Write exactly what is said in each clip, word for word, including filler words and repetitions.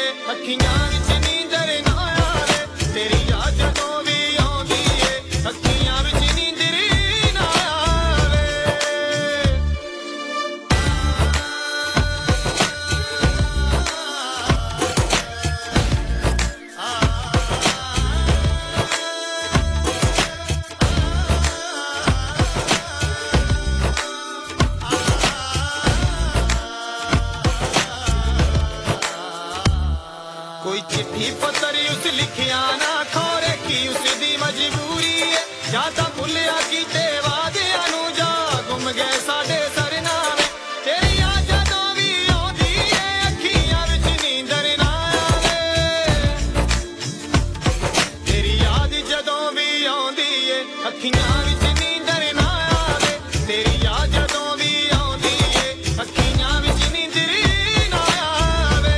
ਏ ਅੱਖੀਆਂ ਵਿੱਚ ਨੀਂਦਰ ਨਾ ਆਵੇ ਤੇਰੀ ਯਾਦ ਜਦੋਂ ਵੀ ਆਉਂਦੀ ਏ ਅੱਖੀਆਂ ਵਿੱਚ ਨੀਂਦਰ ਨਾ ਆਵੇ। कोई चिट्ठी पत्र उस लिखिया ना खोरे की उसकी मजबूरी है या तो भुलिया कीते वादियां नू जा गुम गए साडे सरनामे तेरी याद जदों भी आउंदी है अखियां विच नींदर ना आवे तेरी याद जदों भी आउंदी है अखियां विच नींदर ना आवे तेरी याद जदों भी आउंदी है अखियां विच नींदर ना आवे।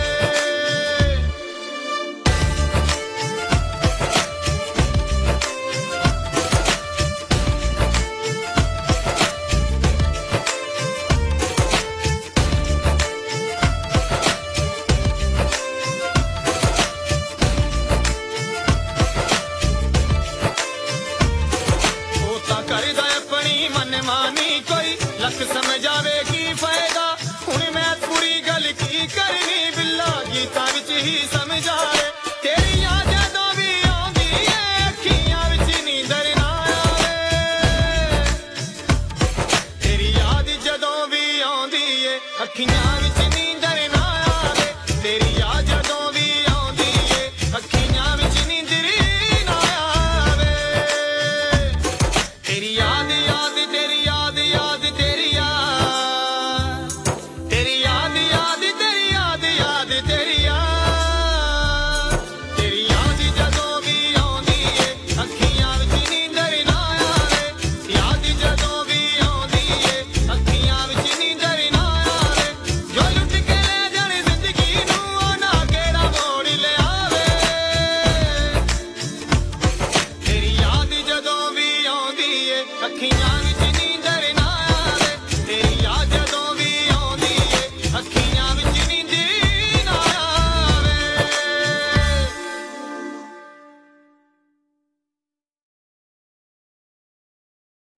करदा अपनी मनमानी कोई लख समझावे की फायदा हुण मैं पूरी गल की करनी बिल्ला गीतां विच ही